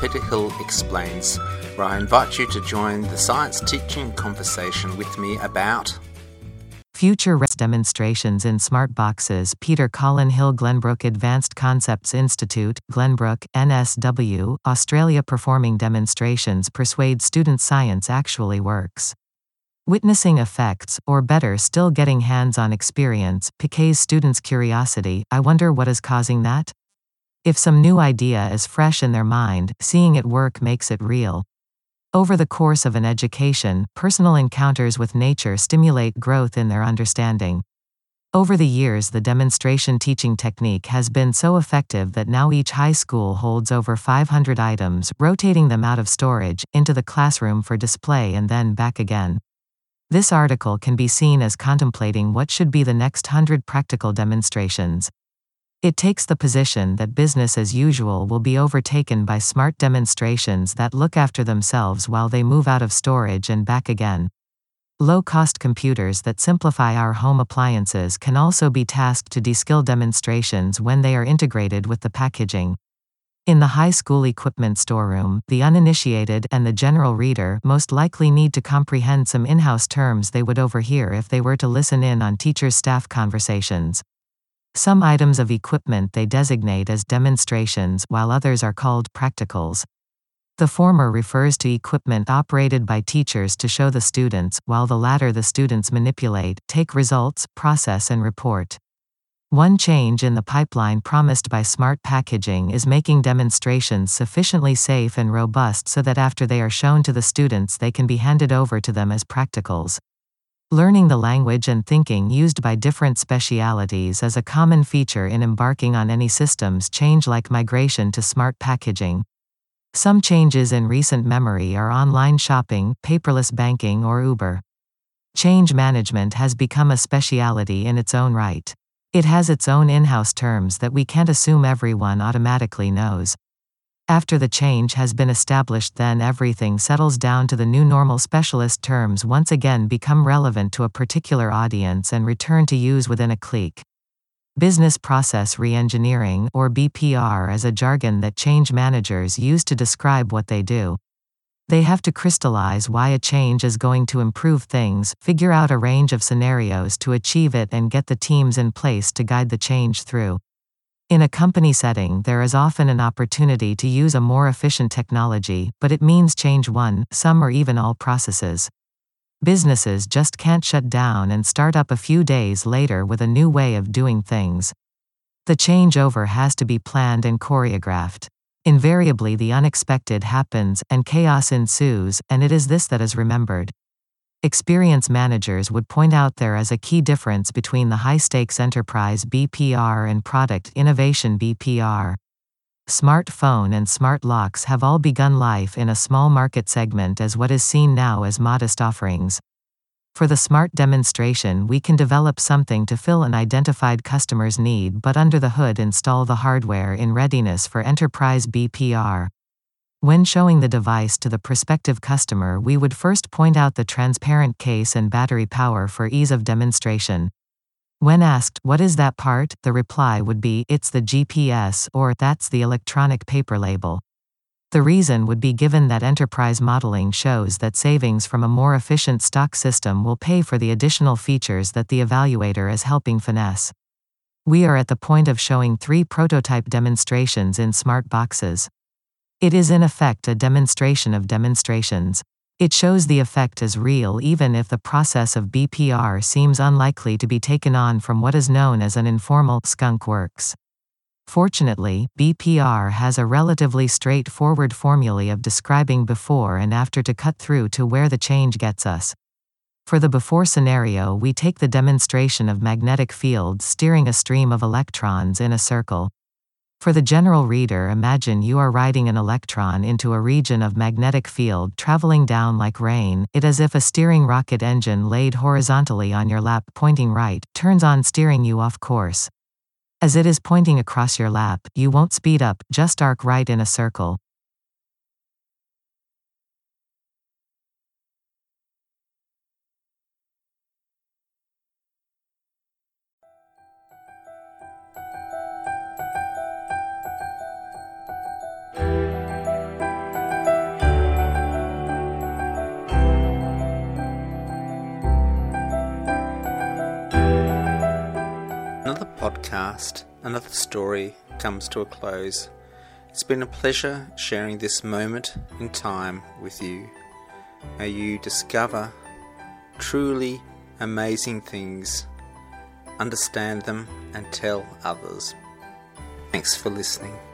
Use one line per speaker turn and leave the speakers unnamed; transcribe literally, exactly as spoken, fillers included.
Peter Hill Explains, where I invite you to join the science teaching conversation with me about
Future R E S demonstrations in smart boxes. Peter Colin Hill, Glenbrook Advanced Concepts Institute, Glenbrook, N S W, Australia. Performing demonstrations persuade students science actually works. Witnessing effects, or better still getting hands-on experience, piques students' curiosity. I wonder what is causing that? If some new idea is fresh in their mind, seeing it work makes it real. Over the course of an education, personal encounters with nature stimulate growth in their understanding. Over the years, the demonstration teaching technique has been so effective that now each high school holds over five hundred items, rotating them out of storage, into the classroom for display and then back again. This article can be seen as contemplating what should be the next hundred practical demonstrations. It takes the position that business as usual will be overtaken by smart demonstrations that look after themselves while they move out of storage and back again. Low-cost computers that simplify our home appliances can also be tasked to de-skill demonstrations when they are integrated with the packaging. In the high school equipment storeroom, the uninitiated and the general reader most likely need to comprehend some in-house terms they would overhear if they were to listen in on teachers-staff conversations. Some items of equipment they designate as demonstrations, while others are called practicals. The former refers to equipment operated by teachers to show the students, while the latter the students manipulate, take results, process and report. One change in the pipeline promised by smart packaging is making demonstrations sufficiently safe and robust so that after they are shown to the students they can be handed over to them as practicals. Learning the language and thinking used by different specialities is a common feature in embarking on any systems change like migration to smart packaging. Some changes in recent memory are online shopping, paperless banking or Uber. Change management has become a speciality in its own right. It has its own in-house terms that we can't assume everyone automatically knows. After the change has been established, then everything settles down to the new normal. Specialist terms once again become relevant to a particular audience and return to use within a clique. Business process reengineering, or B P R, is a jargon that change managers use to describe what they do. They have to crystallize why a change is going to improve things, figure out a range of scenarios to achieve it and get the teams in place to guide the change through. In a company setting, there is often an opportunity to use a more efficient technology, but it means change one, some or even all processes. Businesses just can't shut down and start up a few days later with a new way of doing things. The changeover has to be planned and choreographed. Invariably the unexpected happens, and chaos ensues, and it is this that is remembered. Experience managers would point out there is a key difference between the high-stakes enterprise B P R and product innovation B P R. Smartphone and smart locks have all begun life in a small market segment as what is seen now as modest offerings. For the smart demonstration, we can develop something to fill an identified customer's need, but under the hood install the hardware in readiness for enterprise B P R. When showing the device to the prospective customer, we would first point out the transparent case and battery power for ease of demonstration. When asked, "What is that part?" the reply would be, "It's the G P S," or "That's the electronic paper label." The reason would be given that enterprise modeling shows that savings from a more efficient stock system will pay for the additional features that the evaluator is helping finesse. We are at the point of showing three prototype demonstrations in smart boxes. It is in effect a demonstration of demonstrations. It shows the effect is real even if the process of B P R seems unlikely to be taken on from what is known as an informal skunk works. Fortunately, B P R has a relatively straightforward formulae of describing before and after to cut through to where the change gets us. For the before scenario, we take the demonstration of magnetic fields steering a stream of electrons in a circle. For the general reader, imagine you are riding an electron into a region of magnetic field traveling down like rain. It is as if a steering rocket engine laid horizontally on your lap pointing right, turns on steering you off course. As it is pointing across your lap, you won't speed up, just arc right in a circle.
podcast, another story comes to a close. It's been a pleasure sharing this moment in time with you. May you discover truly amazing things, understand them, and tell others. Thanks for listening.